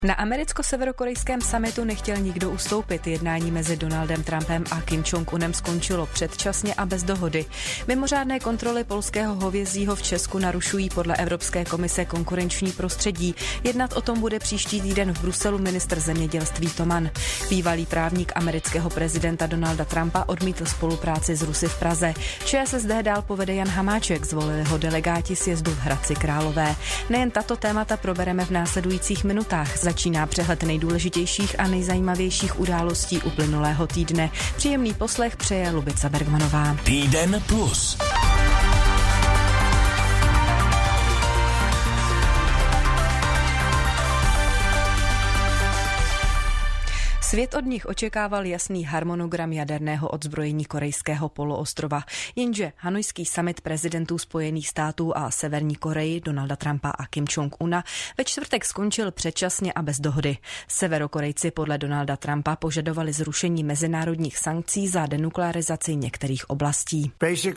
Na americko-severokorejském summitu nechtěl nikdo ustoupit. Jednání mezi Donaldem Trumpem a Kim Jong-unem skončilo předčasně a bez dohody. Mimořádné kontroly polského hovězího v Česku narušují podle Evropské komise konkurenční prostředí. Jednat o tom bude příští týden v Bruselu ministr zemědělství Toman. Bývalý právník amerického prezidenta Donalda Trumpa odmítl spolupráci s Rusy v Praze. ČSSD dál povede Jan Hamáček, zvolili ho delegáti sjezdu v Hradci Králové. Nejen tato témata probereme v následujících minutách. Začíná přehled nejdůležitějších a nejzajímavějších událostí uplynulého týdne. Příjemný poslech přeje Lubica Bergmanová. Týden plus. Svět od nich očekával jasný harmonogram jaderného odzbrojení korejského poloostrova, jenže hanojský summit prezidentů Spojených států a Severní Koreji Donalda Trumpa a Kim Jong-una ve čtvrtek skončil předčasně a bez dohody. Severokorejci podle Donalda Trumpa požadovali zrušení mezinárodních sankcí za denuklearizaci některých oblastí.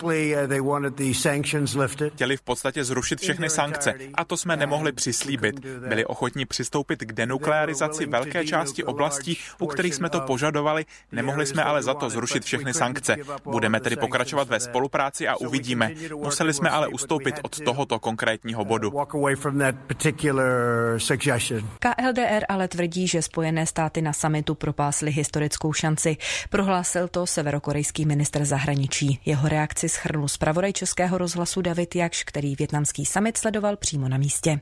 Chtěli v podstatě zrušit všechny sankce a to jsme nemohli přislíbit. Byli ochotní přistoupit k denuklearizaci velké části oblastí, u kterých jsme to požadovali, nemohli jsme ale za to zrušit všechny sankce. Budeme tedy pokračovat ve spolupráci a uvidíme. Museli jsme ale ustoupit od tohoto konkrétního bodu. KLDR ale tvrdí, že Spojené státy na summitu propásly historickou šanci. Prohlásil to severokorejský ministr zahraničí. Jeho reakci shrnul zpravodaj Českého rozhlasu David Jakš, který vietnamský summit sledoval přímo na místě.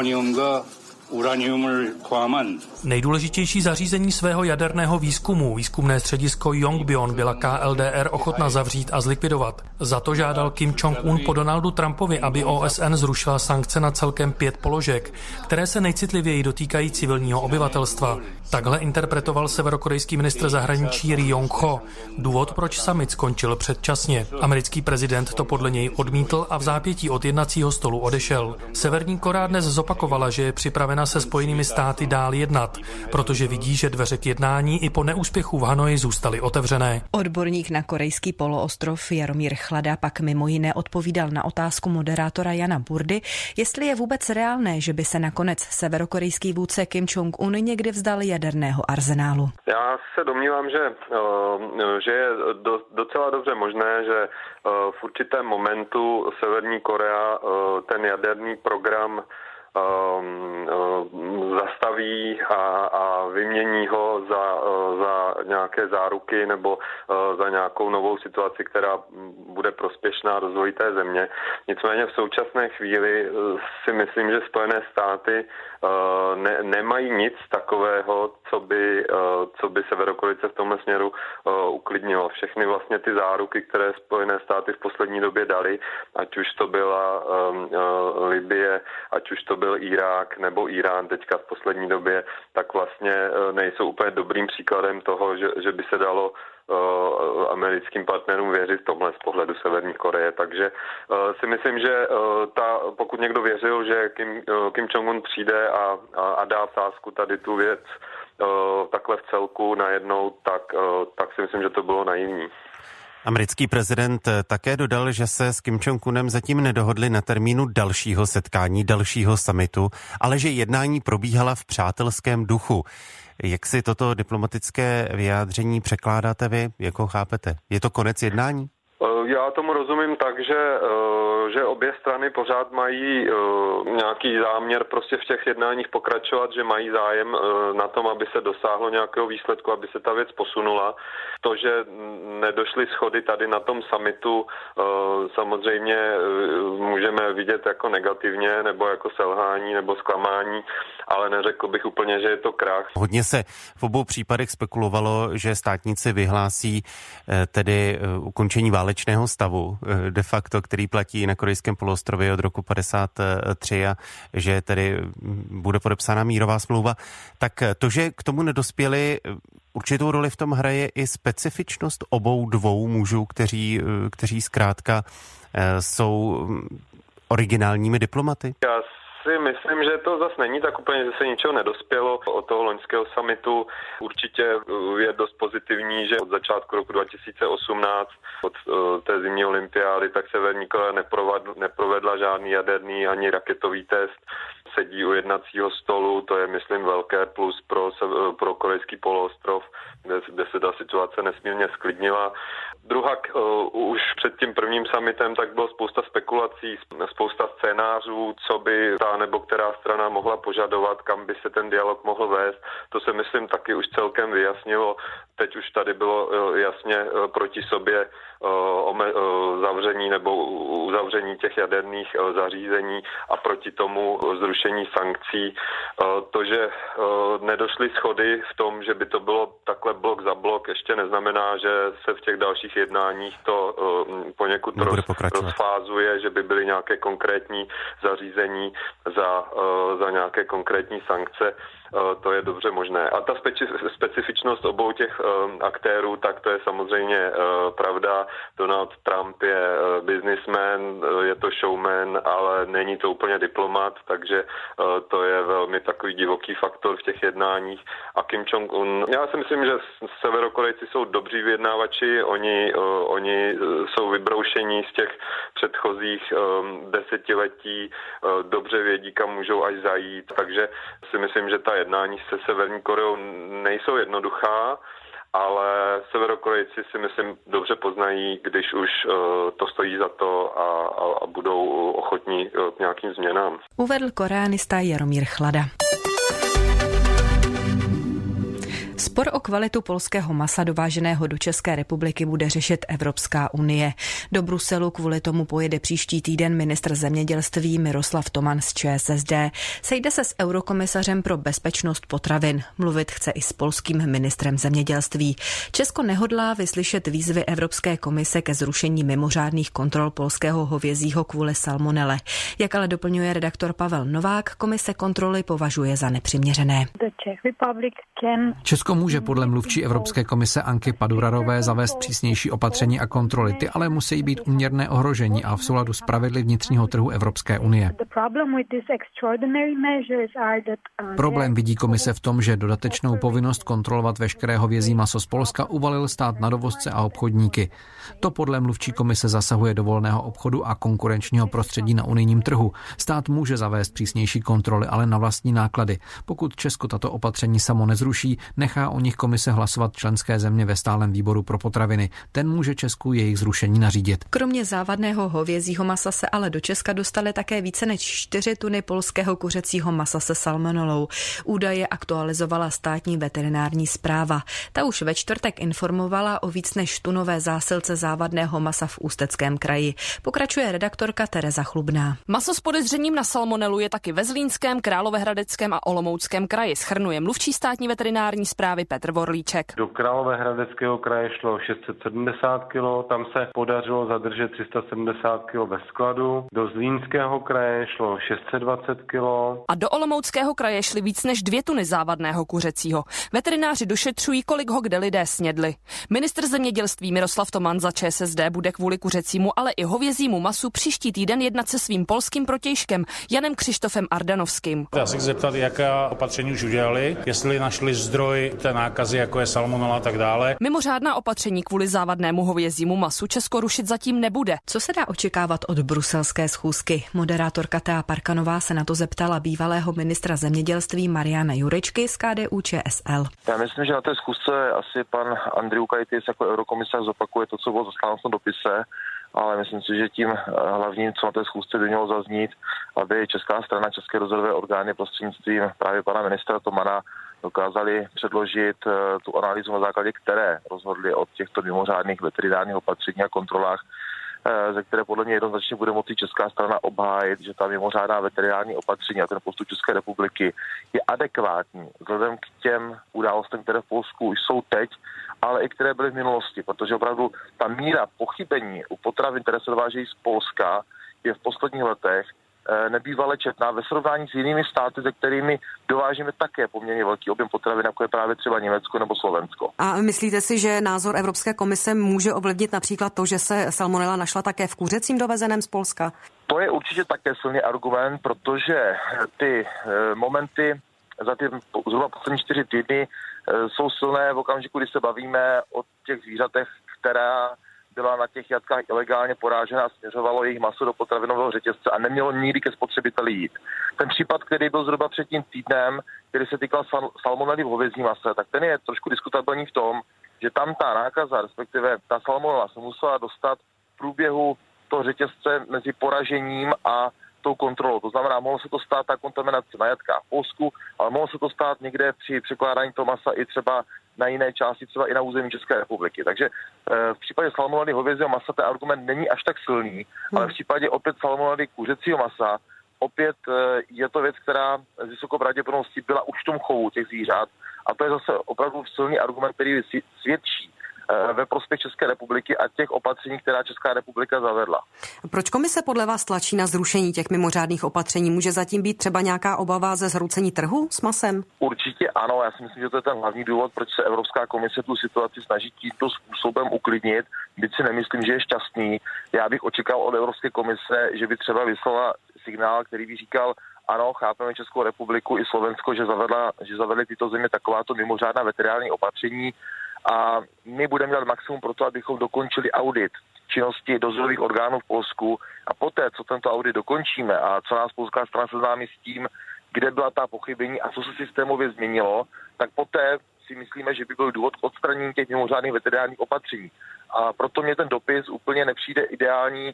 Nejdůležitější zařízení svého jaderného výzkumu, výzkumné středisko Yongbyon, byla KLDR ochotna zavřít a zlikvidovat. Za to žádal Kim Jong-un po Donaldu Trumpovi, aby OSN zrušila sankce na celkem 5 položek, které se nejcitlivěji dotýkají civilního obyvatelstva. Takhle interpretoval severokorejský ministr zahraničí Ri Yong-ho. Důvod, proč summit skončil předčasně. Americký prezident to podle něj odmítl a v zápětí od jednacího stolu odešel. Severní Korea dnes zopakovala, že je připravena se Spojenými státy dál jednat, protože vidí, že dveře k jednání i po neúspěchu v Hanoji zůstaly otevřené. Odborník na korejský poloostrov Jaromír Chlada pak mimo jiné odpovídal na otázku moderátora Jana Burdy, jestli je vůbec reálné, že by se nakonec severokorejský vůdce Kim Jong-un někdy vzdal jaderného arzenálu. Já se domnívám, že je docela dobře možné, že v určitém momentu Severní Korea ten jaderný program zastaví a vymění ho za nějaké záruky nebo za nějakou novou situaci, která bude prospěšná rozvoji té země. Nicméně v současné chvíli si myslím, že Spojené státy nemají nic takového, co by Severokorejce v tomhle směru uklidnilo. Všechny vlastně ty záruky, které Spojené státy v poslední době dali, ať už to byla Libye, ať už to byl Irák nebo Irán teďka v poslední době, tak vlastně nejsou úplně dobrým příkladem toho, že by se dalo americkým partnerům věřit v tomhle z pohledu Severní Koreje. Takže si myslím, že pokud někdo věřil, že Kim Jong-un přijde a dá v sázku tady tu věc takhle v celku najednou, tak si myslím, že to bylo naivní. Americký prezident také dodal, že se s Kim Jong-unem zatím nedohodli na termínu dalšího setkání, dalšího summitu, ale že jednání probíhala v přátelském duchu. Jak si toto diplomatické vyjádření překládáte vy? Jak ho chápete? Je to konec jednání? Já tomu rozumím tak, že obě strany pořád mají nějaký záměr prostě v těch jednáních pokračovat, že mají zájem na tom, aby se dosáhlo nějakého výsledku, aby se ta věc posunula. To, že nedošly shody tady na tom summitu, samozřejmě můžeme vidět jako negativně, nebo jako selhání, nebo zklamání, ale neřekl bych úplně, že je to krach. Hodně se v obou případech spekulovalo, že státníci vyhlásí tedy ukončení válečného stavu, de facto, který platí na korejském poloostrově od roku 1953 a že tedy bude podepsána mírová smlouva. Tak to, že k tomu nedospěli, určitou roli v tom hraje i specifičnost obou dvou mužů, kteří zkrátka jsou originálními diplomaty? Já si myslím, že to zase není tak úplně, že se ničeho nedospělo od toho loňského summitu. Určitě je dost pozitivní, že od začátku roku 2018, od té zimní olympiády, tak Severní Korea neprovedla žádný jaderný ani raketový test. Sedí u jednacího stolu, to je, myslím, velké plus pro korejský poloostrov, kde se ta situace nesmírně sklidnila. Druhak už před tím prvním summitem tak bylo spousta spekulací, spousta scénářů, co by ta nebo která strana mohla požadovat, kam by se ten dialog mohl vést. To se, myslím, taky už celkem vyjasnilo. Teď už tady bylo jasně proti sobě zavření nebo uzavření těch jaderných zařízení a proti tomu zrušení sankcí. To, že nedošly shody v tom, že by to bylo takhle blok za blok, ještě neznamená, že se v těch dalších jednáních to poněkud rozfázuje, že by byly nějaké konkrétní zařízení za nějaké konkrétní sankce. To je dobře možné. A ta specifičnost obou těch aktérů, tak to je samozřejmě pravda. Donald Trump je businessman, je to showman, ale není to úplně diplomat, takže to je velmi takový divoký faktor v těch jednáních. A Kim Jong-un, já si myslím, že Severokorejci jsou dobří vyjednávači, oni jsou vybroušení z těch předchozích desetiletí, dobře vědí, kam můžou až zajít, takže si myslím, že ta jednání se Severní Koreou nejsou jednoduchá, ale Severokorejci si myslím dobře poznají, když už to stojí za to a budou ochotní k nějakým změnám. Uvedl koreanista Jaromír Chlada. Spor o kvalitu polského masa dováženého do České republiky bude řešit Evropská unie. Do Bruselu kvůli tomu pojede příští týden ministr zemědělství Miroslav Toman z ČSSD. Sejde se s eurokomisařem pro bezpečnost potravin. Mluvit chce i s polským ministrem zemědělství. Česko nehodlá vyslyšet výzvy Evropské komise ke zrušení mimořádných kontrol polského hovězího kvůli salmonele. Jak ale doplňuje redaktor Pavel Novák, komise kontroly považuje za nepřiměřené. Česko může podle mluvčí Evropské komise Anky Padurarové zavést přísnější opatření a kontroly. Ty ale musí být úměrné ohrožení a v souladu s pravidly vnitřního trhu Evropské unie. Problém vidí komise v tom, že dodatečnou povinnost kontrolovat veškeré hovězí maso z Polska uvalil stát na dovozce a obchodníky. To podle mluvčí komise zasahuje do volného obchodu a konkurenčního prostředí na unijním trhu. Stát může zavést přísnější kontroly, ale na vlastní náklady. Pokud Česko tato opatření samo nezruší, nechá o nich komise hlasovat členské země ve stálem výboru pro potraviny. Ten může Česku jejich zrušení nařídit. Kromě závadného hovězího masa se ale do Česka dostaly také více než 4 tuny polského kuřecího masa se salmonelou. Údaje aktualizovala státní veterinární správa. Ta už ve čtvrtek informovala o víc než tunové zásilce závadného masa v Ústeckém kraji. Pokračuje redaktorka Tereza Chlubná. Maso s podezřením na salmonelu je taky ve Zlínském, Královéhradeckém a Olomouckém kraji, shrnuje mluvčí státní veterinární správy Petr Vorlíček. Do Královéhradeckého kraje šlo 670 kg, tam se podařilo zadržet 370 kg ve skladu. Do Zlínského kraje šlo 620 kg. A do Olomouckého kraje šly víc než 2 tuny závadného kuřecího. Veterináři došetřují, kolik ho kde lidé snědli. Ministr zemědělství Miroslav Toman za ČSSD bude kvůli kuřecímu, ale i hovězímu masu příští týden jednat se svým polským protějškem Janem Křištofem Ardanovským. Já se chci zeptat, jaká opatření už udělali, jestli našli zdroj té nákazy, jako je salmonela a tak dále. Mimořádná opatření kvůli závadnému hovězímu masu Česko rušit zatím nebude. Co se dá očekávat od bruselské schůzky? Moderátorka Thea Parkanová se na to zeptala bývalého ministra zemědělství Mariana Jurečky z KDU ČSL. Já myslím, že na té schůzce asi pan Andriukaitis jako eurokomisař zopakuje to, co bylo zasláno v tom dopise, ale myslím si, že tím hlavním, co na té schůzce by mělo zaznít, aby česká strana, české dozorové orgány prostřednictvím právě pana ministra Tomana dokázali předložit tu analýzu, na základě které rozhodli o těchto mimořádných veterinárních opatření a kontrolách, ze které podle mě jednoznačně bude moci česká strana obhájit, že ta mimořádná veterinární opatření a ten postup České republiky je adekvátní vzhledem k těm událostem, které v Polsku už jsou teď, ale i které byly v minulosti, protože opravdu ta míra pochybení u potravin, které se dovážejí z Polska, je v posledních letech nebývale četná ve srovnání s jinými státy, se kterými dovážíme také poměrně velký objem potravin, jako je právě třeba Německo nebo Slovensko. A myslíte si, že názor Evropské komise může ovlivnit například to, že se salmonela našla také v kuřecím dovezeném z Polska? To je určitě také silný argument, protože ty momenty za ty zhruba poslední 4 týdny jsou silné v okamžiku, kdy se bavíme o těch zvířatech, která byla na těch jatkách ilegálně porážena a směřovalo jejich maso do potravinového řetězce a nemělo nikdy ke spotřebiteli jít. Ten případ, který byl zhruba před tím týdnem, který se týkal salmonely v hovězím mase, tak ten je trošku diskutabilní v tom, že tam ta nákaza, respektive ta salmonela se musela dostat v průběhu toho řetězce mezi poražením a tou kontrolou. To znamená, mohlo se to stát ta kontaminace na jatkách v Polsku, ale mohlo se to stát někde při překládání toho masa i třeba na jiné části, třeba i na území České republiky. Takže v případě salmonely hovězího masa ten argument není až tak silný, ale v případě opět salmonely kuřecího masa opět je to věc, která s vysokou pravděpodobností byla už v tom chovu těch zvířat a to je zase opravdu silný argument, který svědčí ve prospěch České republiky a těch opatření, která Česká republika zavedla. Proč komise podle vás tlačí na zrušení těch mimořádných opatření? Může zatím být třeba nějaká obava ze zhroucení trhu s masem? Určitě ano, já si myslím, že to je ten hlavní důvod, proč se Evropská komise tu situaci snaží tímto způsobem uklidnit, byť si nemyslím, že je šťastný. Já bych očekal od Evropské komise, že by třeba vyslala signál, který by říkal, ano, chápeme Českou republiku i Slovensko, že zavedly tyto země takováto mimořádná veterinární opatření, a my budeme dělat maximum pro to, abychom dokončili audit činnosti dozorových orgánů v Polsku a poté, co tento audit dokončíme a co nás polská strana seznámí s tím, kde byla ta pochybení a co se systémově změnilo, tak poté si myslíme, že by byl důvod k odstranění těch mimořádných veterinárních opatření. A proto mě ten dopis úplně nepřijde ideální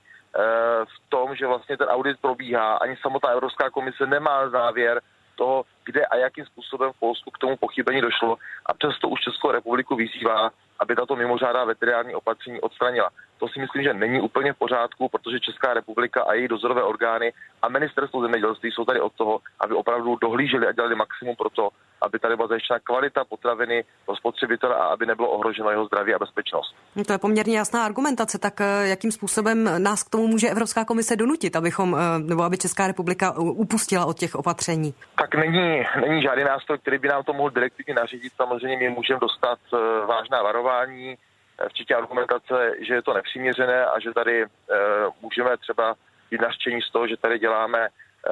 v tom, že vlastně ten audit probíhá, ani samotná Evropská komise nemá závěr toho, kde a jakým způsobem v Polsku k tomu pochybení došlo a přesto už Českou republiku vyzývá, aby tato mimořádná veterinární opatření odstranila. To si myslím, že není úplně v pořádku, protože Česká republika a její dozorové orgány a ministerstvo zemědělství jsou tady od toho, aby opravdu dohlíželi a dělali maximum pro to, aby tady byla zajištěna kvalita potraviny pro spotřebitele a aby nebylo ohroženo jeho zdraví a bezpečnost. To je poměrně jasná argumentace, tak jakým způsobem nás k tomu může Evropská komise donutit, aby Česká republika upustila od těch opatření? Tak není žádný nástroj, který by nám to mohl direktivně nařídit. Samozřejmě my můžeme dostat vážná varování, včetně argumentace, že je to nepřiměřené a že tady můžeme třeba být nařčení z toho, že tady děláme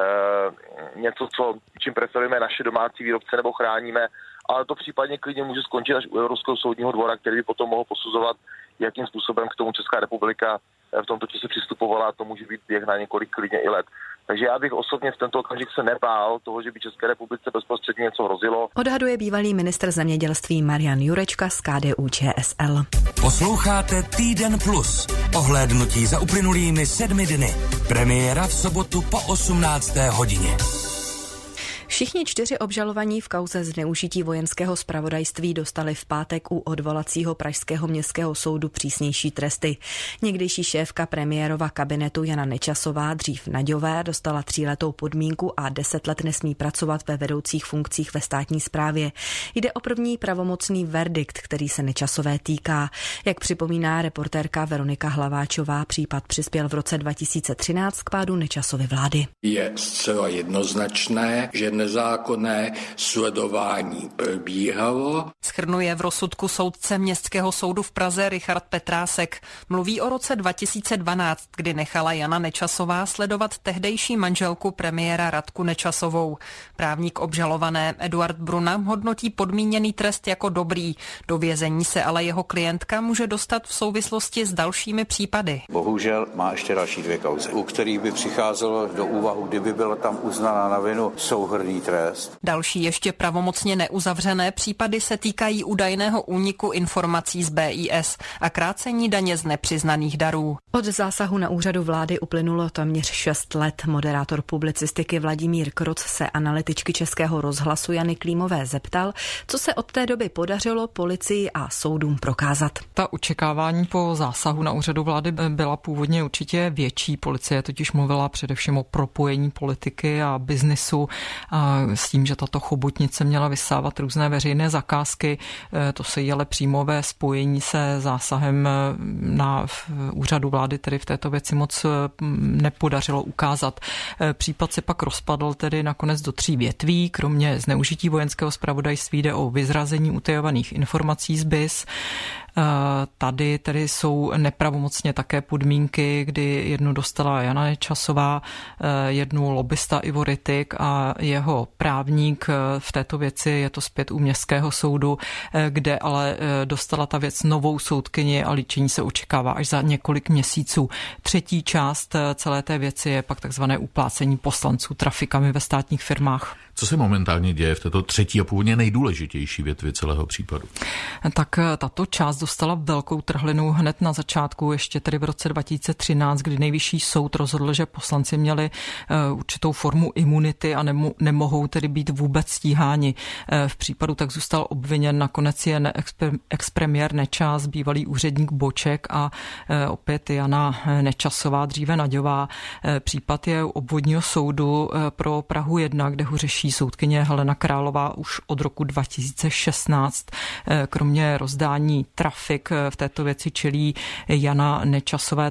něco, čím preferujeme naše domácí výrobce nebo chráníme, ale to případně klidně může skončit až u Evropského soudního dvora, který by potom mohl posuzovat, jakým způsobem k tomu Česká republika v tomto čase přistupovala a to může být běh na několik klidně i let. Takže já bych osobně v tento okamžik se nebál toho, že by České republice bezprostředně něco hrozilo. Odhaduje bývalý ministr zemědělství Marian Jurečka z KDU-ČSL. Posloucháte Týden plus. Ohlédnutí za uplynulými 7 dny. Premiéra v sobotu po 18. hodině. Všichni 4 obžalovaní v kauze zneužití vojenského zpravodajství dostali v pátek u odvolacího pražského městského soudu přísnější tresty. Někdejší šéfka premiérova kabinetu Jana Nečasová, dřív Naďové, dostala 3letou podmínku a 10 let nesmí pracovat ve vedoucích funkcích ve státní správě. Jde o první pravomocný verdikt, který se Nečasové týká. Jak připomíná reportérka Veronika Hlaváčová, případ přispěl v roce 2013 k pádu Nečasovy vlády. Je zcela jednoznačné, že nezákonné sledování probíhalo. Shrnuje v rozsudku soudce Městského soudu v Praze Richard Petrásek. Mluví o roce 2012, kdy nechala Jana Nečasová sledovat tehdejší manželku premiéra Radku Nečasovou. Právník obžalované Eduard Bruna hodnotí podmíněný trest jako dobrý. Do vězení se ale jeho klientka může dostat v souvislosti s dalšími případy. Bohužel má ještě další 2 kauzy, u kterých by přicházelo do úvahu, kdyby byla tam uznaná na vinu souhrnný trest. Další ještě pravomocně neuzavřené případy se týkají údajného úniku informací z BIS a krácení daně z nepřiznaných darů. Od zásahu na úřadu vlády uplynulo téměř 6 let. Moderátor publicistiky Vladimír Kroc se analytičky Českého rozhlasu Jany Klímové zeptal, co se od té doby podařilo policii a soudům prokázat. Ta očekávání po zásahu na úřadu vlády byla původně určitě větší. Policie totiž mluvila především o propojení politiky a biznisu s tím, že tato chobotnice měla vysávat různé veřejné zakázky. To se jí ale přímo ve spojení se zásahem na úřadu vlády tedy v této věci moc nepodařilo ukázat. Případ se pak rozpadl tedy nakonec do 3 větví. Kromě zneužití vojenského zpravodajství jde o vyzrazení utajovaných informací z BIS. Tady tedy jsou nepravomocně také podmínky, kdy jednu dostala Jana Nečasová, jednu lobista Ivo Rittig a jeho právník v této věci, je to zpět u Městského soudu, kde ale dostala ta věc novou soudkyni a líčení se očekává až za několik měsíců. Třetí část celé té věci je pak takzvané uplácení poslanců trafikami ve státních firmách. Co se momentálně děje v této třetí a původně nejdůležitější větvi celého případu? Tak tato část dostala velkou trhlinu hned na začátku, ještě tedy v roce 2013, kdy Nejvyšší soud rozhodl, že poslanci měli určitou formu imunity a nemohou tedy být vůbec stíháni. V případu tak zůstal obviněn nakonec jen expremiér Nečas, bývalý úředník Boček a opět Jana Nečasová, dříve Naďová. Případ je u obvodního soudu pro Prahu 1, kde ho řeší soudkyně Helena Králová už od roku 2016. Kromě rozdání trafik v této věci čelí Jana Nečasové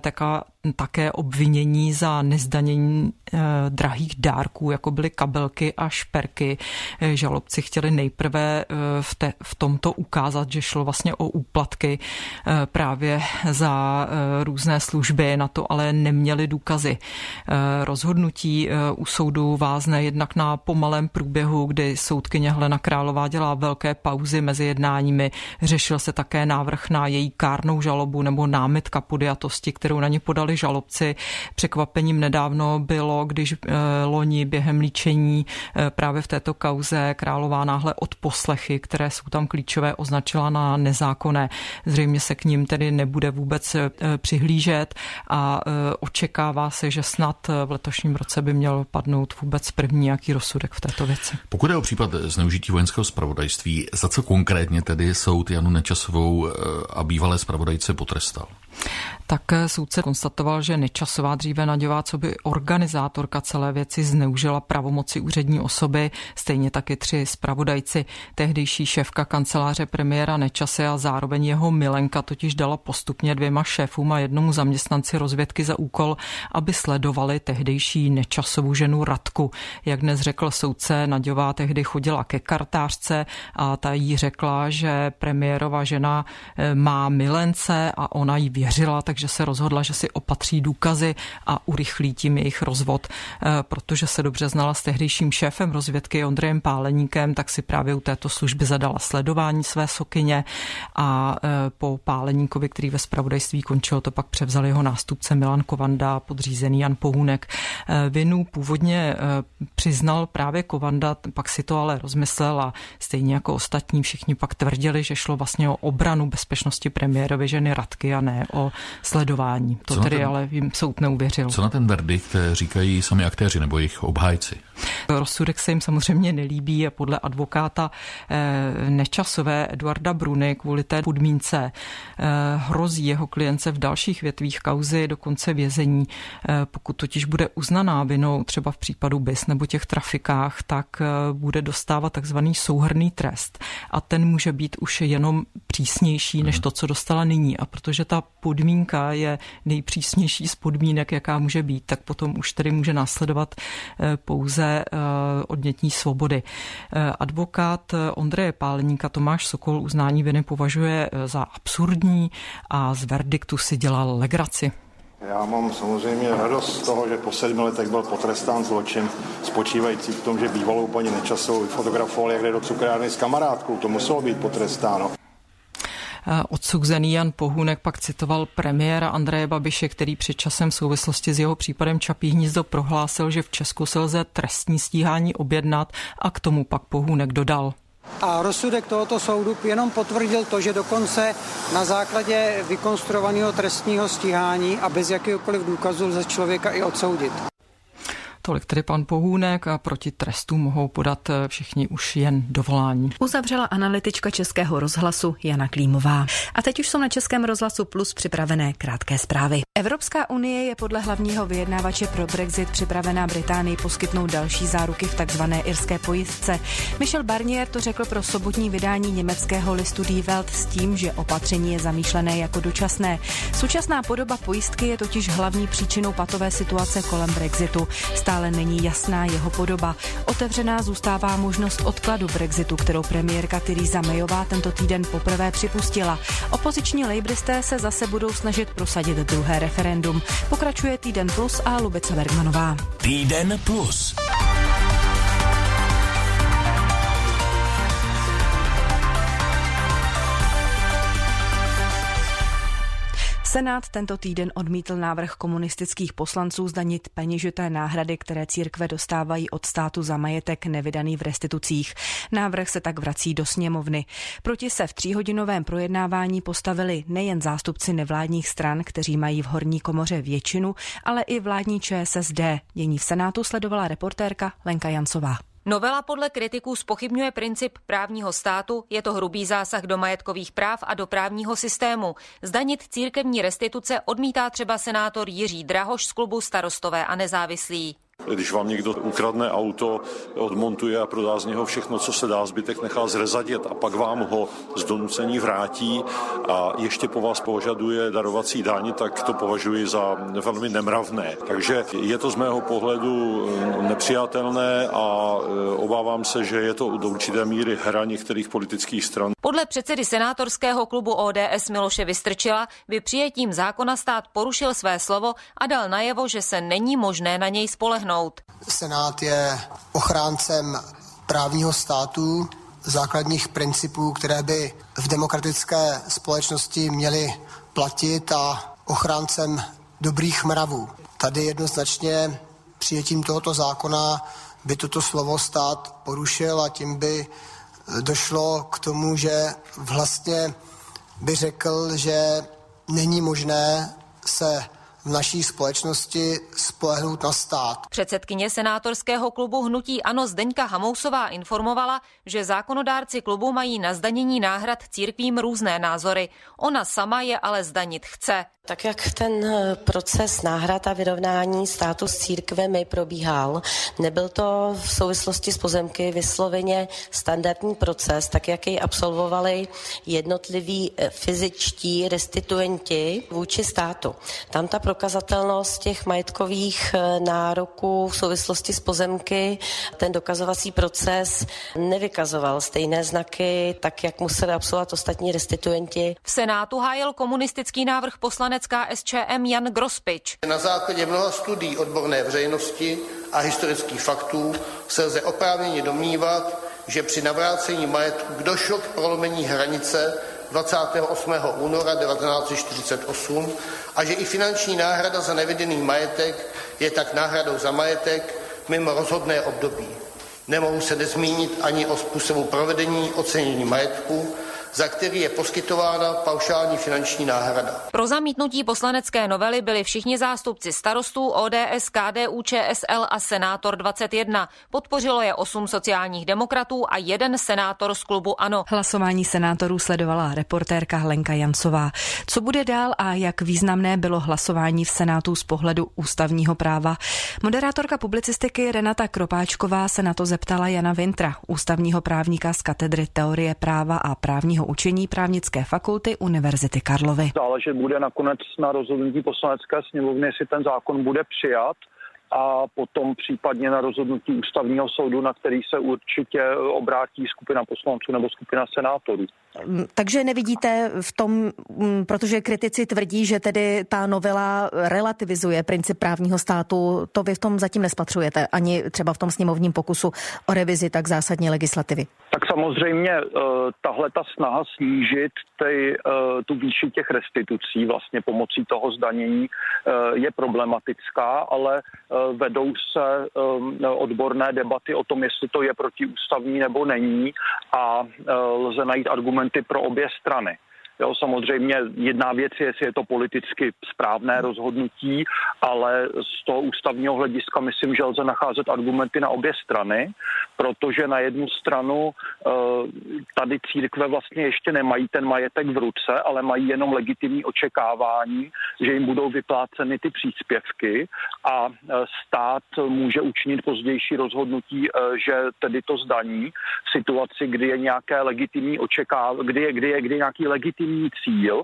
také obvinění za nezdanění drahých dárků, jako byly kabelky a šperky. Žalobci chtěli nejprve v tomto ukázat, že šlo vlastně o úplatky právě za různé služby, na to ale neměli důkazy. Rozhodnutí u soudu vázne jednak na pomalém průběhu, kdy soudkyně Helena Králová dělá velké pauzy mezi jednáními. Řešil se také návrh na její kárnou žalobu nebo námitka podjatosti, kterou na ně podali žalobci. Překvapením nedávno bylo, když loni během líčení právě v této kauze Králová náhle odposlechy, které jsou tam klíčové, označila na nezákonné. Zřejmě se k ním tedy nebude vůbec přihlížet a očekává se, že snad v letošním roce by měl padnout vůbec první nějaký rozsudek v této věci. Pokud je o případ zneužití vojenského zpravodajství, za co konkrétně tedy soud Janu Nečasovou a bývalé zpravodajce potrestal? Tak soudce konstatoval, že Nečasová, dříve Naďová, co by organizátorka celé věci, zneužila pravomoci úřední osoby, stejně taky 3 zpravodajci. Tehdejší šéfka kanceláře premiéra Nečase a zároveň jeho milenka totiž dala postupně 2 šéfům a jednomu zaměstnanci rozvědky za úkol, aby sledovali tehdejší Nečasovu ženu Radku. Jak dnes řekl soudce, Naďová tehdy chodila ke kartářce a ta jí řekla, že premiérova žena má milence a ona jí věřila, takže se rozhodla, že si opatří důkazy a urychlí tím jejich rozvod. Protože se dobře znala s tehdejším šéfem rozvědky Ondřejem Páleníkem, tak si právě u této služby zadala sledování své sokyně a po Páleníkovi, který ve zpravodajství končil, to pak převzal jeho nástupce Milan Kovanda, podřízený Jan Pohůnek. Vinu původně přiznal právě Kovanda, pak si to ale rozmyslel a stejně jako ostatní všichni pak tvrdili, že šlo vlastně o obranu bezpečnosti premiérovy ženy Radky a ne o sledování. To tedy ale jim soud neuvěřil. Co na ten verdikt říkají sami aktéři nebo jejich obhájci? Rozsudek se jim samozřejmě nelíbí a podle advokáta Nečasové Eduarda Bruny kvůli té podmínce hrozí jeho klientce v dalších větvích kauzy dokonce vězení. Pokud totiž bude uznaná vinou třeba v případu BIS nebo těch trafikách, tak bude dostávat takzvaný souhrnný trest a ten může být už jenom přísnější než to, co dostala nyní. A protože ta podmínka je nejpřísnější z podmínek, jaká může být, tak potom už tedy může následovat pouze odnětí svobody. Advokát Ondřeje Páleníka Tomáš Sokol uznání viny považuje za absurdní a z verdiktu si dělal legraci. Já mám samozřejmě radost z toho, že po 7 letech byl potrestán zločin spočívající v tom, že bývalou paní Nečasovou vyfotografoval, jak jde do cukrárny s kamarádkou. To muselo být potrestáno. Odsouzený Jan Pohůnek pak citoval premiéra Andreje Babiše, který před časem v souvislosti s jeho případem Čapí hnízdo prohlásil, že v Česku se lze trestní stíhání objednat a k tomu pak Pohůnek dodal. A rozsudek tohoto soudu jenom potvrdil to, že dokonce na základě vykonstruovaného trestního stíhání a bez jakéhokoliv důkazu lze člověka i odsoudit. Tolik tedy pan Pohůnek a proti trestu mohou podat všichni už jen dovolání. Uzavřela analytička Českého rozhlasu Jana Klímová. A teď už jsou na Českém rozhlasu Plus připravené krátké zprávy. Evropská unie je podle hlavního vyjednávače pro Brexit připravená Británii poskytnout další záruky v takzvané irské pojistce. Michel Barnier to řekl pro sobotní vydání německého listu Die Welt s tím, že opatření je zamýšlené jako dočasné. Současná podoba pojistky je totiž hlavní příčinou patové situace kolem Brexitu. Stále není jasná jeho podoba. Otevřená zůstává možnost odkladu Brexitu, kterou premiérka Theresa Mayová tento týden poprvé připustila. Opoziční lejbristé se zase budou snažit prosadit druhé referendum. Pokračuje Týden Plus a Lubica Bergmanová. Týden Plus. Senát tento týden odmítl návrh komunistických poslanců zdanit peněžité náhrady, které církve dostávají od státu za majetek nevydaný v restitucích. Návrh se tak vrací do sněmovny. Proti se v 3hodinovém projednávání postavili nejen zástupci nevládních stran, kteří mají v horní komoře většinu, ale i vládní ČSSD. Dění v Senátu sledovala reportérka Lenka Jancová. Novela podle kritiků zpochybňuje princip právního státu, je to hrubý zásah do majetkových práv a do právního systému. Zdanit církevní restituce odmítá třeba senátor Jiří Drahoš z klubu Starostové a nezávislí. Když vám někdo ukradne auto, odmontuje a prodá z něho všechno, co se dá, zbytek nechá zrezadět a pak vám ho z donucení vrátí a ještě po vás požaduje darovací daň, tak to považuji za velmi nemravné. Takže je to z mého pohledu nepřijatelné a obávám se, že je to do určité míry hra některých politických stran. Podle předsedy senátorského klubu ODS Miloše Vystrčila by přijetím zákona stát porušil své slovo a dal najevo, že se není možné na něj spolehnout. Senát je ochráncem právního státu, základních principů, které by v demokratické společnosti měly platit a ochráncem dobrých mravů. Tady jednoznačně přijetím tohoto zákona by toto slovo stát porušil a tím by došlo k tomu, že vlastně by řekl, že není možné se v naší společnosti spolehnout na stát. Předsedkyně senátorského klubu hnutí ANO Zdeňka Hamousová informovala, že zákonodárci klubu mají na zdanění náhrad církvím různé názory. Ona sama je ale zdanit chce. Tak jak ten proces náhrad a vyrovnání státu s církvemi probíhal, nebyl to v souvislosti s pozemky vysloveně standardní proces, tak jak jej absolvovali jednotliví fyzičtí restituenti vůči státu. Tam ta prokazatelnost těch majetkových nároků v souvislosti s pozemky, ten dokazovací proces nevykazoval stejné znaky, tak jak museli absolvovat ostatní restituenti. V Senátu hájil komunistický návrh poslanec KSČM Jan Grospič. Na základě mnoha studií odborné veřejnosti a historických faktů se lze oprávněně domnívat, že při navrácení majetku došlo k prolomení hranice 28. února 1948 a že i finanční náhrada za nevedený majetek je tak náhradou za majetek mimo rozhodné období. Nemohu se nezmínit ani o způsobu provedení ocenění majetku, za který je poskytována paušální finanční náhrada. Pro zamítnutí poslanecké novely byli všichni zástupci starostů, ODS, KDU, ČSL a Senátor 21. Podpořilo je 8 sociálních demokratů a 1 senátor z klubu ANO. Hlasování senátorů sledovala reportérka Lenka Jancová. Co bude dál a jak významné bylo hlasování v Senátu z pohledu ústavního práva? Moderátorka publicistiky Renata Kropáčková se na to zeptala Jana Wintra, ústavního právníka z katedry teorie práva a právního učení právnické fakulty Univerzity Karlovy. Záležet bude nakonec na rozhodnutí poslanecké sněmovny, jestli ten zákon bude přijat a potom případně na rozhodnutí ústavního soudu, na který se určitě obrátí skupina poslanců nebo skupina senátorů. Takže nevidíte v tom, protože kritici tvrdí, že tedy ta novela relativizuje princip právního státu, to vy v tom zatím nespatřujete, ani třeba v tom sněmovním pokusu o revizi tak zásadní legislativy? Tak samozřejmě tahle ta snaha snížit tu výši těch restitucí vlastně pomocí toho zdanění je problematická, ale vedou se odborné debaty o tom, jestli to je protiústavní nebo není a lze najít argumenty pro obě strany. Jo, samozřejmě jedna věc je, jestli je to politicky správné rozhodnutí, ale z toho ústavního hlediska myslím, že lze nacházet argumenty na obě strany, protože na jednu stranu tady církve vlastně ještě nemají ten majetek v ruce, ale mají jenom legitimní očekávání, že jim budou vypláceny ty příspěvky a stát může učinit pozdější rozhodnutí, že tedy to zdaní v situaci, kdy je nějaké legitimní kdy je nějaký legitimní cíl,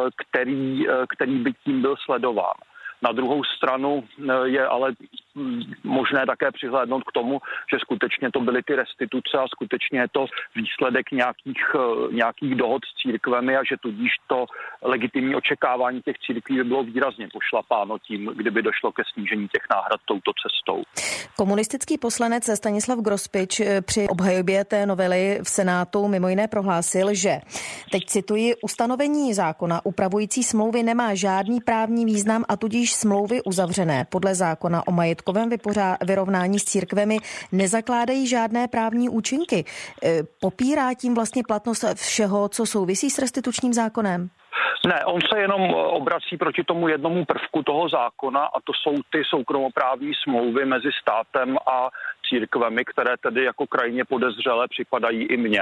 který by tím byl sledován. Na druhou stranu je ale možné také přihlédnout k tomu, že skutečně to byly ty restituce a skutečně je to výsledek nějakých dohod s církvemi a že tudíž to legitimní očekávání těch církví by bylo výrazně pošlapáno tím, kdyby došlo ke snížení těch náhrad touto cestou. Komunistický poslanec Stanislav Grospič při obhajobě té novely v Senátu mimo jiné prohlásil, že, teď cituji, ustanovení zákona upravující smlouvy nemá žádný právní význam a tudíž smlouvy uzavřené podle zákona o majetkovém vyrovnání s církvemi nezakládají žádné právní účinky. Popírá tím vlastně platnost všeho, co souvisí s restitučním zákonem? Ne, on se jenom obrací proti tomu jednomu prvku toho zákona a to jsou ty soukromoprávní smlouvy mezi státem a církvemi, které tedy jako krajně podezřelé připadají i mně.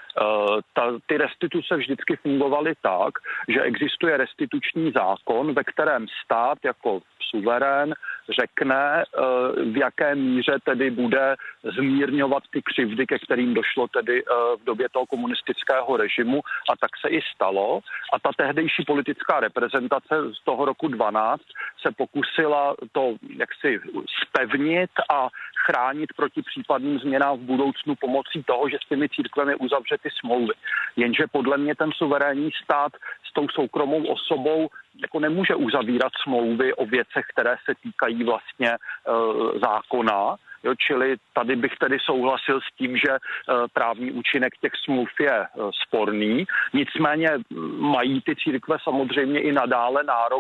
Ty restituce vždycky fungovaly tak, že existuje restituční zákon, ve kterém stát jako suverén řekne, v jaké míře tedy bude zmírňovat ty křivdy, ke kterým došlo tedy v době toho komunistického režimu, a tak se i stalo. A ta tehdejší politická reprezentace z toho roku 12 se pokusila to jaksi zpevnit a chránit proti případným změnám v budoucnu pomocí toho, že s těmi církvemi uzavře ty smlouvy. Jenže podle mě ten suverénní stát s tou soukromou osobou jako nemůže uzavírat smlouvy o věcech, které se týkají vlastně zákona. Jo, čili tady bych tedy souhlasil s tím, že právní účinek těch smluv je sporný. Nicméně mají ty církve samozřejmě i nadále nárok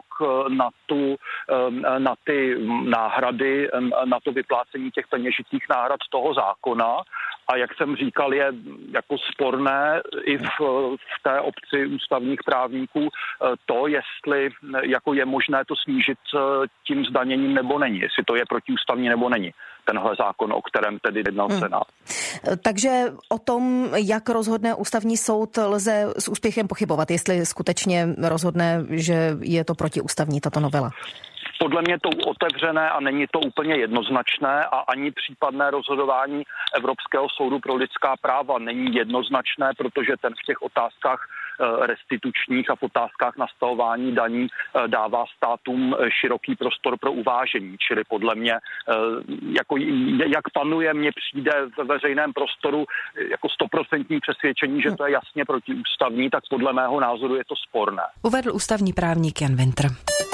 na ty náhrady, na to vyplácení těch peněžitých náhrad toho zákona. A jak jsem říkal, je jako sporné i v té obci ústavních právníků to, jestli jako je možné to snížit tím zdaněním nebo není, jestli to je protiústavní nebo není tenhle zákon, o kterém tedy jednal Senát. Takže o tom, jak rozhodne ústavní soud, lze s úspěchem pochybovat, jestli skutečně rozhodne, že je to protiústavní tato novela. Podle mě to otevřené a není to úplně jednoznačné a ani případné rozhodování Evropského soudu pro lidská práva není jednoznačné, protože ten v těch otázkách restitučních a v otázkách nastavování daní dává státům široký prostor pro uvážení. Čili podle mě, jako jak panuje, mně přijde ve veřejném prostoru jako 100% přesvědčení, že to je jasně protiústavní, tak podle mého názoru je to sporné. Uvedl ústavní právník Jan Winter.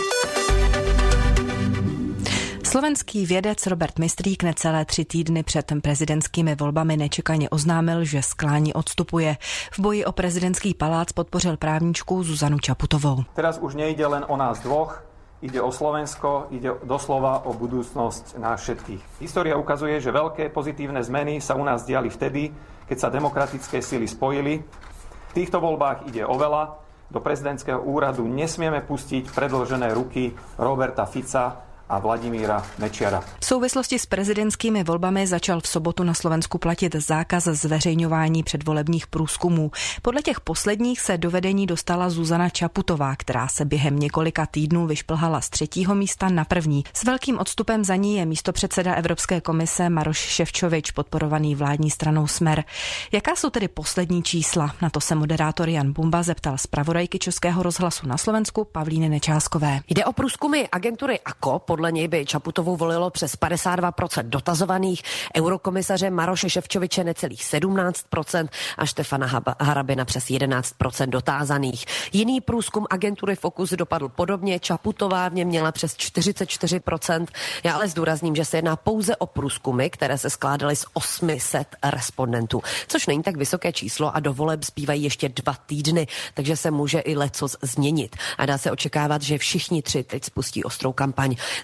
Slovenský vědec Robert Mystrík necelé 3 týdny před prezidentskými volbami nečekaně oznámil, že z klání odstupuje. V boji o prezidentský palác podpořil právničku Zuzanu Čaputovou. Teraz už nejde len o nás dvoch, ide o Slovensko, ide doslova o budúcnosť nás všetkých. História ukazuje, že veľké pozitívne zmeny sa u nás diali vtedy, keď sa demokratické sily spojili. V týchto voľbách ide o veľa. Do prezidentského úradu nesmieme pustiť predĺžené ruky Roberta Fica a Vladimíra Mečiara. V souvislosti s prezidentskými volbami začal v sobotu na Slovensku platit zákaz zveřejňování předvolebních průzkumů. Podle těch posledních se do vedení dostala Zuzana Čaputová, která se během několika týdnů vyšplhala z 3. místa na 1. S velkým odstupem za ní je místopředseda Evropské komise Maroš Šefčovič, podporovaný vládní stranou Smer. Jaká jsou tedy poslední čísla? Na to se moderátor Jan Bumba zeptal zpravodajky Českého rozhlasu na Slovensku Pavlíny Nečáskové. Jde o průzkumy agentury AKO. Podle něj by Čaputovou volilo přes 52% dotazovaných, eurokomisaře Maroše Šefčoviče necelých 17% a Štefana Harabina přes 11% dotázaných. Jiný průzkum agentury Focus dopadl podobně, Čaputová v něm měla přes 44%. Já ale zdůrazním, že se jedná pouze o průzkumy, které se skládaly z 800 respondentů, což není tak vysoké číslo a do voleb zbývají ještě 2 týdny, takže se může i lecos změnit. A dá se očekávat, že všichni 3 teď spustí ostrou kampaň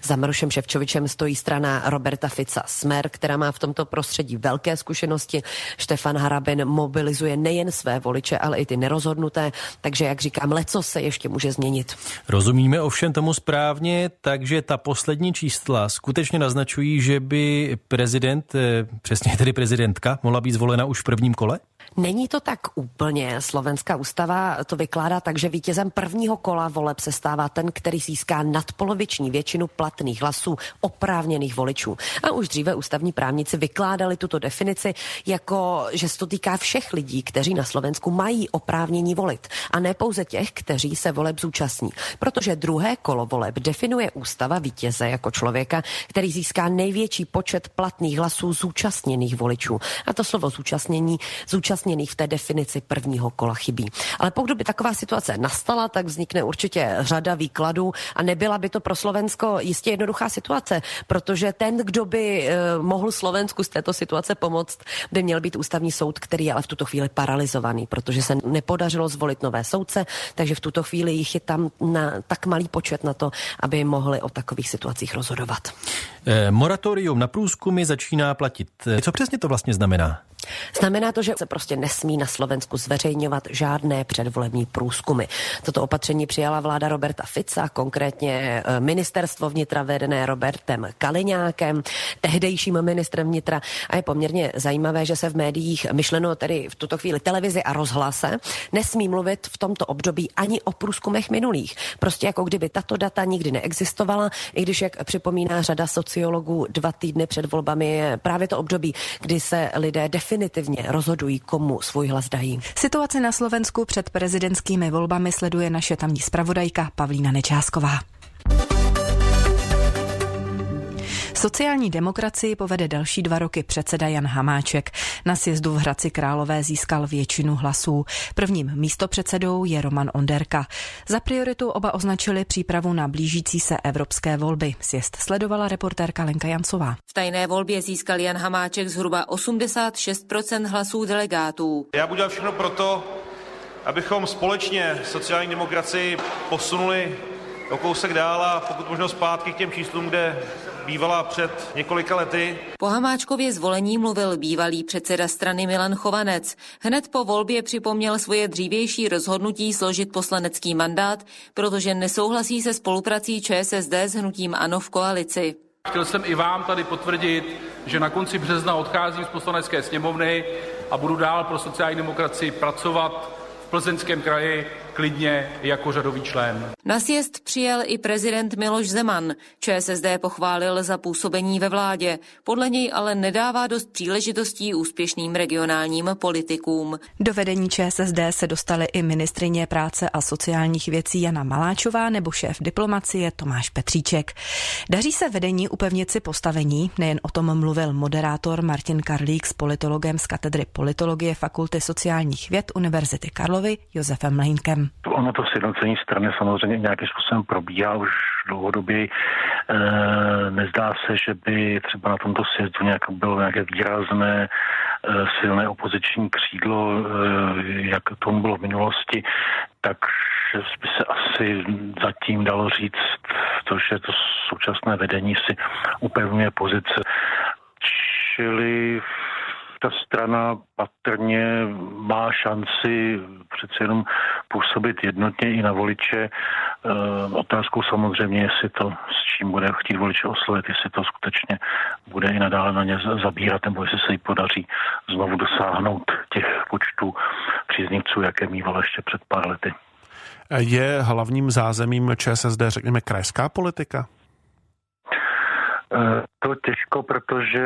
Za Marošem Šefčovičem stojí strana Roberta Fica Smer, která má v tomto prostředí velké zkušenosti. Štefan Harabin mobilizuje nejen své voliče, ale i ty nerozhodnuté, takže jak říkám, leco se ještě může změnit. Rozumíme ovšem tomu správně, takže ta poslední čísla skutečně naznačují, že by prezident, přesně tedy prezidentka, mohla být zvolena už v prvním kole? Není to tak úplně. Slovenská ústava to vykládá tak, že vítězem prvního kola voleb se stává ten, který získá nadpoloviční většinu platných hlasů oprávněných voličů. A už dříve ústavní právníci vykládali tuto definici jako, že se to týká všech lidí, kteří na Slovensku mají oprávnění volit. A ne pouze těch, kteří se voleb zúčastní. Protože druhé kolo voleb definuje ústava vítěze jako člověka, který získá největší počet platných hlasů zúčastněných voličů. A to slovo zúčastněných v té definici prvního kola chybí. Ale pokud by taková situace nastala, tak vznikne určitě řada výkladů a nebyla by to pro Slovensko jistě jednoduchá situace, protože ten, kdo by mohl Slovensku z této situace pomoct, by měl být ústavní soud, který je ale v tuto chvíli paralizovaný, protože se nepodařilo zvolit nové soudce, takže v tuto chvíli jich je tam na tak malý počet na to, aby mohli o takových situacích rozhodovat. Moratorium na průzkumy začíná platit. Co přesně to vlastně znamená? Znamená to, že se prostě nesmí na Slovensku zveřejňovat žádné předvolební průzkumy. Toto opatření přijala vláda Roberta Fica, konkrétně ministerstvo vnitra vedené Robertem Kaliňákem, tehdejším ministrem vnitra. A je poměrně zajímavé, že se v médiích, myšleno tedy v tuto chvíli televizi a rozhlase, nesmí mluvit v tomto období ani o průzkumech minulých. Prostě jako kdyby tato data nikdy neexistovala, i když, jak připomíná řada sociologů, 2 týdny před volbami je právě to období, kdy se lidé definitivně rozhodují, komu svůj hlas dají. Situaci na Slovensku před prezidentskými volbami sleduje naše tamní zpravodajka Pavlína Nečásková. Sociální demokracii povede další 2 roky předseda Jan Hamáček. Na sjezdu v Hradci Králové získal většinu hlasů. Prvním místopředsedou je Roman Onderka. Za prioritu oba označili přípravu na blížící se evropské volby. Sjezd sledovala reportérka Lenka Jancová. V tajné volbě získal Jan Hamáček zhruba 86% hlasů delegátů. Já budu dělat všechno proto, abychom společně sociální demokracii posunuli o kousek dál a pokud možno zpátky k těm číslům, kde bývala před několika lety. Po Hamáčkově zvolení mluvil bývalý předseda strany Milan Chovanec. Hned po volbě připomněl svoje dřívější rozhodnutí složit poslanecký mandát, protože nesouhlasí se spoluprací ČSSD s hnutím ANO v koalici. Chtěl jsem i vám tady potvrdit, že na konci března odcházím z poslanecké sněmovny a budu dál pro sociální demokracii pracovat v Plzeňském kraji klidně jako řadový člen. Na sjezd přijel i prezident Miloš Zeman. ČSSD pochválil za působení ve vládě. Podle něj ale nedává dost příležitostí úspěšným regionálním politikům. Do vedení ČSSD se dostaly i ministryně práce a sociálních věcí Jana Maláčová nebo šéf diplomacie Tomáš Petříček. Daří se vedení upevnit si postavení, nejen o tom mluvil moderátor Martin Karlík s politologem z katedry politologie Fakulty sociálních věd Univerzity Karlovy Josefem Mlejnkem. Ono to sjednocení strany samozřejmě nějakým způsobem probíhá už dlouhodobě. Nezdá se, že by třeba na tomto sjezdu bylo nějaké výrazné silné opoziční křídlo, jak tomu bylo v minulosti, takže by se asi zatím dalo říct, že to současné vedení si upevňuje pozice. Čili ta strana patrně má šanci přece jenom působit jednotně i na voliče. Otázkou samozřejmě, jestli to, s čím bude chtít voliče oslovit, jestli to skutečně bude i nadále na ně zabírat, nebo jestli se jí podaří znovu dosáhnout těch počtů příznivců, jaké mývala ještě před pár lety. Je hlavním zázemím ČSSD, řekněme, krajská politika? To těžko, protože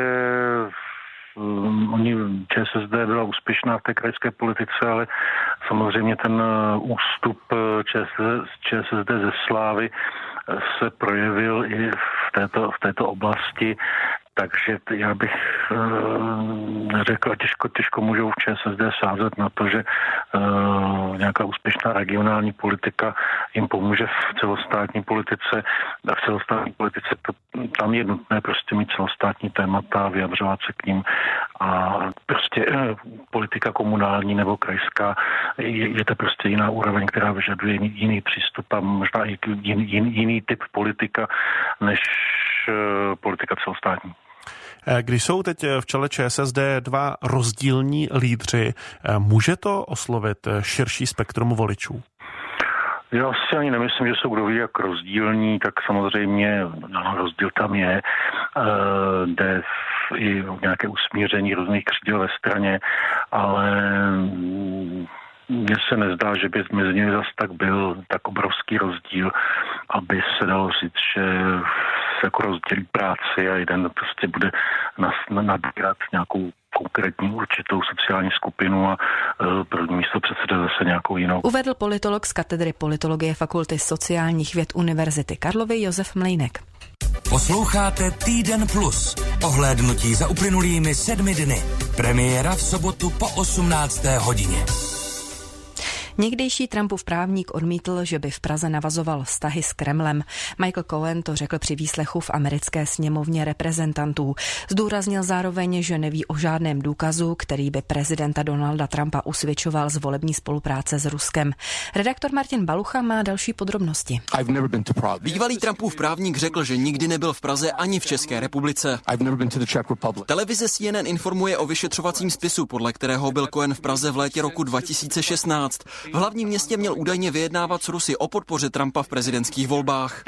ČSSD byla úspěšná v té krajské politice, ale samozřejmě ten ústup ČSSD ze slávy se projevil i v této oblasti, takže já bych řekl, těžko můžou v ČSSD sázet na to, že nějaká úspěšná regionální politika jim pomůže v celostátní politice. A v celostátní politice tam je nutné prostě mít celostátní témata, vyjadřovat se k ním a prostě politika komunální nebo krajská je to prostě jiná úroveň, která vyžaduje jiný přístup a možná i jiný typ politika než politika celostátní. Když jsou teď v čele ČSSD dva rozdílní lídři, může to oslovit širší spektrum voličů? Já si ani nemyslím, že jsou kdo ví jak rozdílní, tak samozřejmě rozdíl tam je, jde i v nějaké usmíření různých křídel ve straně, ale mně se nezdá, že by mezi nimi zase tak byl tak obrovský rozdíl, aby se dalo říct, že se jako rozdělí práci a jeden prostě bude nabírat nějakou konkrétní určitou sociální skupinu a první místo předseda zase nějakou jinou. Uvedl politolog z katedry politologie Fakulty sociálních věd Univerzity Karlovy Josef Mlejnek. Posloucháte Týden plus. Ohlédnutí za uplynulými 7 dny. Premiéra v sobotu po 18. hodině. Někdejší Trumpův právník odmítl, že by v Praze navazoval vztahy s Kremlem. Michael Cohen to řekl při výslechu v americké sněmovně reprezentantů. Zdůraznil zároveň, že neví o žádném důkazu, který by prezidenta Donalda Trumpa usvědčoval z volební spolupráce s Ruskem. Redaktor Martin Balucha má další podrobnosti. Bývalý Trumpův právník řekl, že nikdy nebyl v Praze ani v České republice. Televize CNN informuje o vyšetřovacím spisu, podle kterého byl Cohen v Praze v létě roku 2016. V hlavním městě měl údajně vyjednávat s Rusy o podpoře Trumpa v prezidentských volbách.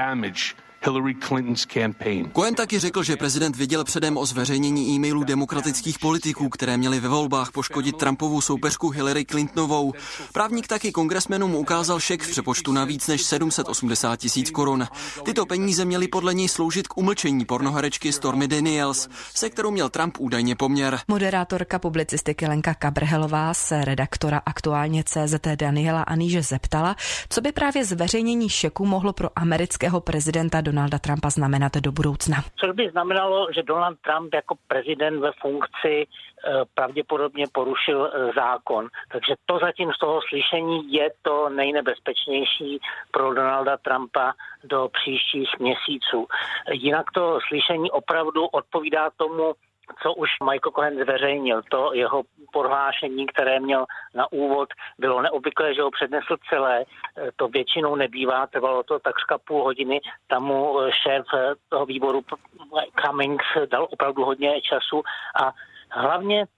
Cohen taky řekl, že prezident věděl předem o zveřejnění e-mailů demokratických politiků, které měly ve volbách poškodit Trumpovu soupeřku Hillary Clintonovou. Právník taky kongresmenům ukázal šek v přepočtu na víc než 780 000 korun. Tyto peníze měly podle něj sloužit k umlčení pornoherečky Stormy Daniels, se kterou měl Trump údajně poměr. Moderátorka publicistiky Lenka Kabrhelová se redaktora Aktuálně CZ Daniela Aníže zeptala, co by právě zveřejnění šeku mohlo pro amerického prezidenta Donalda Trumpa znamenat do budoucna. Co by znamenalo, že Donald Trump jako prezident ve funkci pravděpodobně porušil zákon. Takže to zatím z toho slyšení je to nejnebezpečnější pro Donalda Trumpa do příštích měsíců. Jinak to slyšení opravdu odpovídá tomu, co už Michael Cohen zveřejnil. To jeho prohlášení, které měl na úvod, bylo neobvyklé, že ho přednesl celé. To většinou nebývá, trvalo to takřka půl hodiny. Tam mu šéf toho výboru Cummings dal opravdu hodně času a hlavně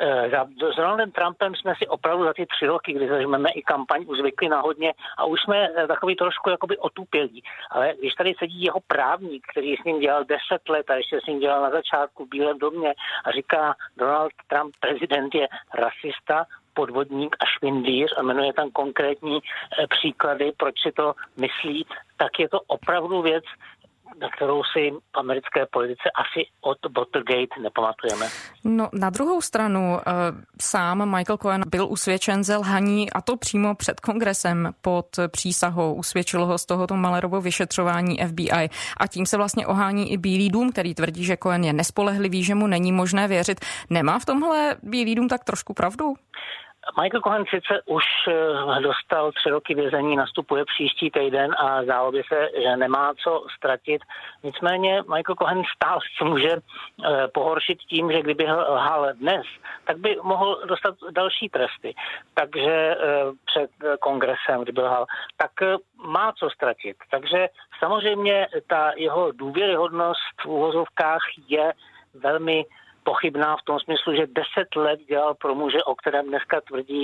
s Donaldem Trumpem jsme si opravdu za ty 3 roky, kdy zažmeme i kampaň, uzvykli na hodně a už jsme takový trošku jakoby otupělí. Ale když tady sedí jeho právník, který s ním dělal 10 let a ještě s ním dělal na začátku v Bílém domě a říká, Donald Trump, prezident, je rasista, podvodník a švindlíř a jmenuje tam konkrétní příklady, proč si to myslí, tak je to opravdu věc, na kterou si v americké politice asi od Watergate nepamatujeme. No, na druhou stranu sám Michael Cohen byl usvědčen ze lhaní a to přímo před kongresem pod přísahou. Usvědčilo ho z tohoto Muellerovo vyšetřování FBI a tím se vlastně ohání i Bílý dům, který tvrdí, že Cohen je nespolehlivý, že mu není možné věřit. Nemá v tomhle Bílý dům tak trošku pravdu? Michael Cohen sice už dostal 3 roky vězení, nastupuje příští týden a zdálo by se, že nemá co ztratit. Nicméně Michael Cohen stále si může pohoršit tím, že kdyby lhal dnes, tak by mohl dostat další tresty. Takže před kongresem, kdyby lhal, tak má co ztratit. Takže samozřejmě ta jeho důvěryhodnost v uvozovkách je velmi pochybná v tom smyslu, že 10 let dělal pro muže, o kterém dneska tvrdí,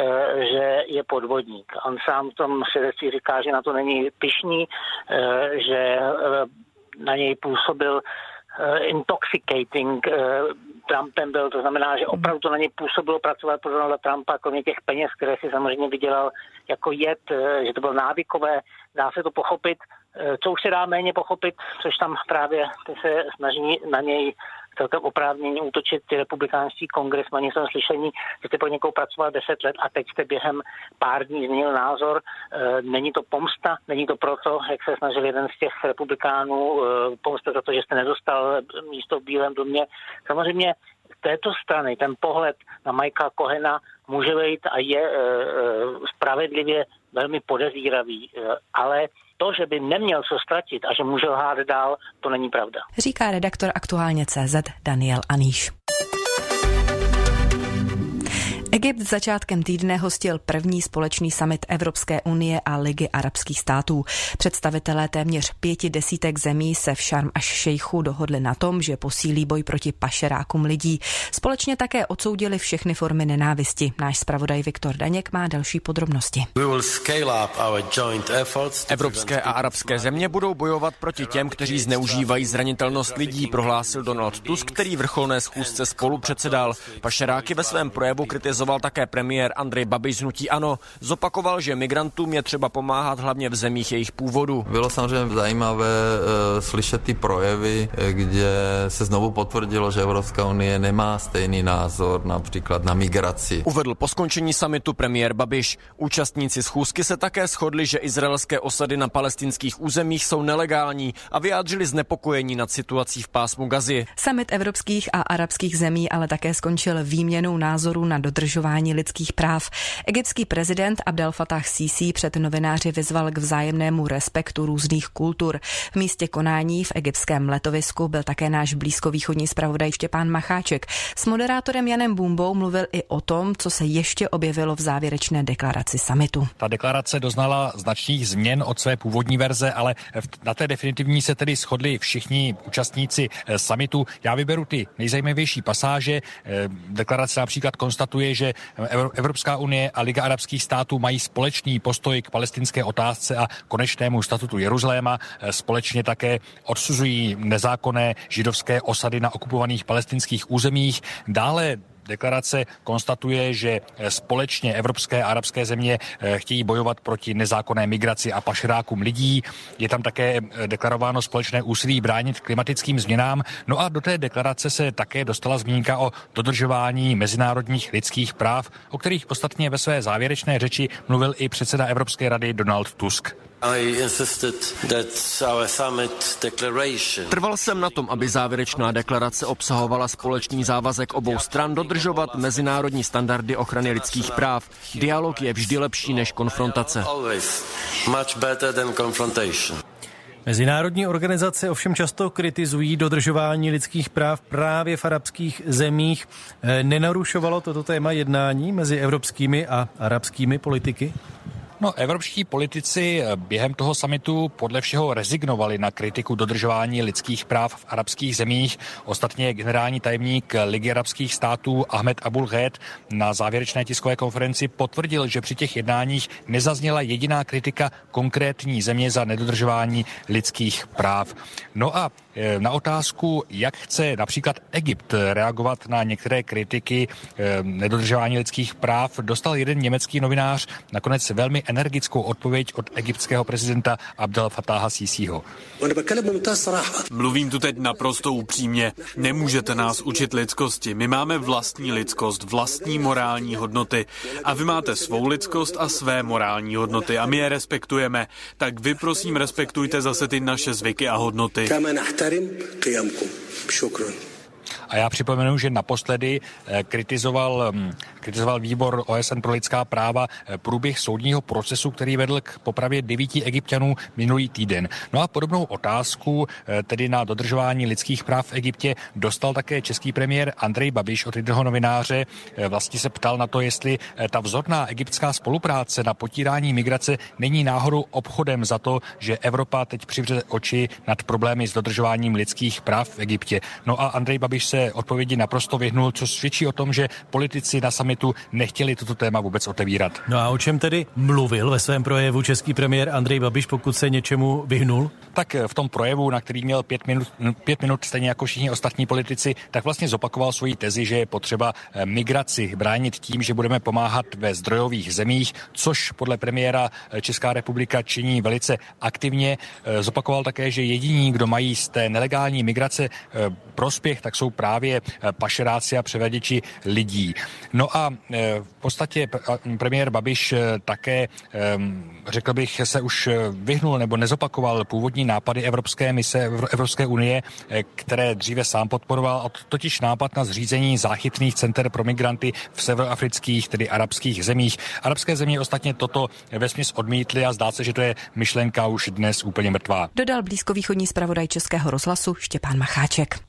že je podvodník. On sám v tom svědectví říká, že na to není pyšný, že na něj působil intoxicating Trumpem byl, to znamená, že opravdu to na něj působilo pracovat pro Donalda Trumpa, kromě těch peněz, které si samozřejmě vydělal jako jed, že to bylo návykové, dá se to pochopit, co už se dá méně pochopit, což tam právě se snaží na něj celkem oprávnění útočit ty republikánský kongresmani v tom slyšení, že jste pro někoho pracoval 10 let a teď jste během pár dní změnil názor. Není to pomsta, není to proto, jak se snažil jeden z těch republikánů, pomsta za to, že jste nedostal místo v Bílém domě. Samozřejmě této strany ten pohled na Michaela Cohena může být a je spravedlivě velmi podezíravý, ale to, že by neměl co ztratit a že může lhát dál, to není pravda. Říká redaktor Aktuálně.cz Daniel Aníš. Egypt začátkem týdne hostil první společný summit Evropské unie a Ligy arabských států. Představitelé téměř 50 zemí se v Šarm aš-Šejchu dohodli na tom, že posílí boj proti pašerákům lidí. Společně také odsoudili všechny formy nenávisti. Náš zpravodaj Viktor Daněk má další podrobnosti. Evropské a arabské země budou bojovat proti těm, kteří zneužívají zranitelnost lidí, prohlásil Donald Tusk, který vrcholné schůzce spolu předsedal. Pašeráky ve svém projevu kritizoval také premiér Andrej Babiš z hnutí ANO. Zopakoval, že migrantům je třeba pomáhat hlavně v zemích jejich původu. Bylo samozřejmě zajímavé slyšet ty projevy, kde se znovu potvrdilo, že Evropská unie nemá stejný názor například na migraci. Uvedl po skončení summitu premiér Babiš. Účastníci schůzky se také shodli, že izraelské osady na palestinských územích jsou nelegální a vyjádřili znepokojení nad situací v pásmu Gazy. Summit evropských a arabských zemí ale také skončil výměnou názorů na dodržování lidských práv. Egyptský prezident Abdel Fattah Sísí před novináři vyzval k vzájemnému respektu různých kultur. V místě konání v egyptském letovisku byl také náš blízkovýchodní zpravodaj Štěpán Macháček. S moderátorem Janem Bumbou mluvil i o tom, co se ještě objevilo v závěrečné deklaraci summitu. Ta deklarace doznala značných změn od své původní verze, ale na té definitivní se tedy shodli všichni účastníci summitu. Já vyberu ty nejzajímavější pasáže. Deklarace například konstatuje, že Evropská unie a Liga arabských států mají společný postoj k palestinské otázce a konečnému statutu Jeruzaléma. Společně také odsuzují nezákonné židovské osady na okupovaných palestinských územích. Dále deklarace konstatuje, že společně evropské a arabské země chtějí bojovat proti nezákonné migraci a pašerákům lidí. Je tam také deklarováno společné úsilí bránit klimatickým změnám. No a do té deklarace se také dostala zmínka o dodržování mezinárodních lidských práv, o kterých ostatně ve své závěrečné řeči mluvil i předseda Evropské rady Donald Tusk. Trval jsem na tom, aby závěrečná deklarace obsahovala společný závazek obou stran dodržovat mezinárodní standardy ochrany lidských práv. Dialog je vždy lepší než konfrontace. Mezinárodní organizace ovšem často kritizují dodržování lidských práv právě v arabských zemích. Nenarušovalo toto téma jednání mezi evropskými a arabskými politiky? No, evropští politici během toho summitu podle všeho rezignovali na kritiku dodržování lidských práv v arabských zemích. Ostatně generální tajemník Ligy arabských států Ahmed Abul Gheit na závěrečné tiskové konferenci potvrdil, že při těch jednáních nezazněla jediná kritika konkrétní země za nedodržování lidských práv. No a na otázku, jak chce například Egypt reagovat na některé kritiky nedodržování lidských práv, dostal jeden německý novinář nakonec velmi energickou odpověď od egyptského prezidenta Abdel Fattaha Sísího. Mluvím tu teď naprosto upřímně. Nemůžete nás učit lidskosti. My máme vlastní lidskost, vlastní morální hodnoty. A vy máte svou lidskost a své morální hodnoty a my je respektujeme. Tak vy prosím respektujte zase ty naše zvyky a hodnoty. A já připomenu, že naposledy kritizoval výbor OSN pro lidská práva průběh soudního procesu, který vedl k popravě 9 Egypťanů minulý týden. No a podobnou otázku, tedy na dodržování lidských práv v Egyptě, dostal také český premiér Andrej Babiš od jednoho novináře. Vlastně se ptal na to, jestli ta vzorná egyptská spolupráce na potírání migrace není náhodou obchodem za to, že Evropa teď přivře oči nad problémy s dodržováním lidských práv v Egyptě. No a Andrej Babiš se odpovědi naprosto vyhnul, což svědčí o tom, že politici na summitu nechtěli toto téma vůbec otevírat. No a o čem tedy mluvil ve svém projevu český premiér Andrej Babiš, pokud se něčemu vyhnul? Tak v tom projevu, na který měl 5 minut stejně jako všichni ostatní politici, tak vlastně zopakoval svoji tezi, že je potřeba migraci bránit tím, že budeme pomáhat ve zdrojových zemích, což podle premiéra Česká republika činí velice aktivně. Zopakoval také, že jediní, kdo mají z té nelegální migrace prospěch, tak jsou právě právě pašeráci a převaděči lidí. No a v podstatě premiér Babiš také, řekl bych, se už vyhnul nebo nezopakoval původní nápady Evropské unie, které dříve sám podporoval, a totiž nápad na zřízení záchytných center pro migranty v severoafrických, tedy arabských zemích. Arabské země ostatně toto vesměs odmítly a zdá se, že to je myšlenka už dnes úplně mrtvá. Dodal blízkovýchodní zpravodaj Českého rozhlasu Štěpán Macháček.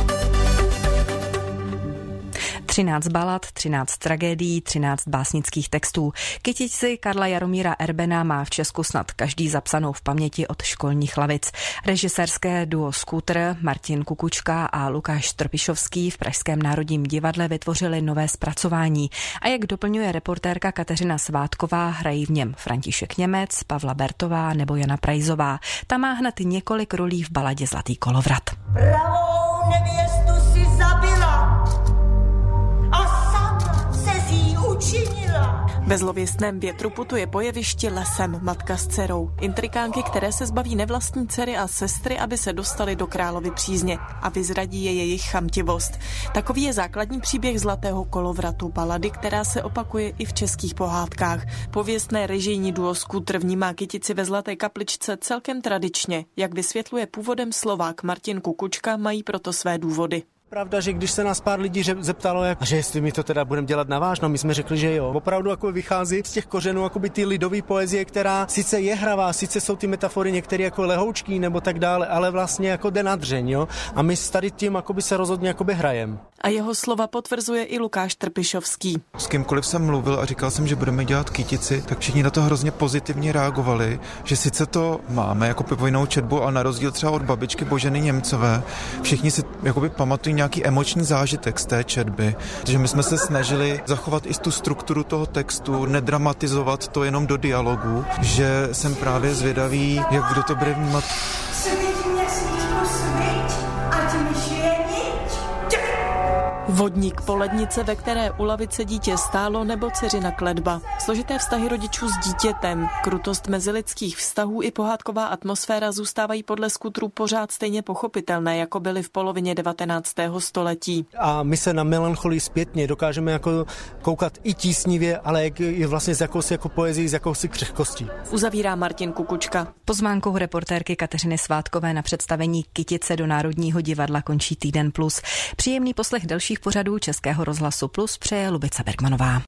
13 balad, 13 tragédií, 13 básnických textů. Kytici Karla Jaromíra Erbena má v Česku snad každý zapsanou v paměti od školních lavic. Režisérské duo Skútr, Martin Kukučka a Lukáš Trpišovský v Pražském národním divadle vytvořili nové zpracování. A jak doplňuje reportérka Kateřina Svátková, hrají v něm František Němec, Pavla Bertová nebo Jana Prajzová. Ta má hned několik rolí v baladě Zlatý kolovrat. Pravou nevěstu si zabila a sama se z ní učinila. Ve zlověstném větru putuje po jevišti lesem matka s dcerou. Intrikánky, které se zbaví nevlastní dcery a sestry, aby se dostali do královy přízně a vyzradí je jejich chamtivost. Takový je základní příběh Zlatého kolovratu, balady, která se opakuje i v českých pohádkách. Pověstné režijní duo Skútr vnímá Kytici ve Zlaté kapličce celkem tradičně. Jak vysvětluje původem Slovák Martin Kukučka, mají proto své důvody. Pravda, že když se nás pár lidí zeptalo, že jestli my to teda budeme dělat navážno, my jsme řekli, že jo. Opravdu jako vychází z těch kořenů jakoby ty lidové poezie, která sice je hravá, sice jsou ty metafory některé jako lehoučky nebo tak dále, ale vlastně jako jde na dřeň, jo. A my s tady tím jakoby se rozhodně jakoby hrajem. A jeho slova potvrzuje i Lukáš Trpišovský. S kýmkoliv jsem mluvil a říkal jsem, že budeme dělat Kytici, tak všichni na to hrozně pozitivně reagovali, že sice to máme jako povinnou četbu, ale na rozdíl třeba od babičky Boženy Němcové, všichni si jakoby pamatují nějaký emoční zážitek z té četby. Takže my jsme se snažili zachovat i tu strukturu toho textu, nedramatizovat to jenom do dialogu, že jsem právě zvědavý, jak kdo to bude vnímat. Vodník po lednice, ve které u lavice dítě stálo, nebo dceřina kletba. Složité vztahy rodičů s dítětem, krutost mezilidských vztahů i pohádková atmosféra zůstávají podle Skútru pořád stejně pochopitelné, jako byly v polovině 19. století. A my se na melancholii zpětně dokážeme jako koukat i tísnivě, ale je vlastně z jakousi jako poezii, z jakousi křehkostí. Uzavírá Martin Kukučka. Pozvánkou reportérky Kateřiny Svátkové na představení Kytice do Národního divadla končí Týden Plus. Příjemný poslech dalších pořadů Českého rozhlasu Plus přeje Lubica Bergmanová.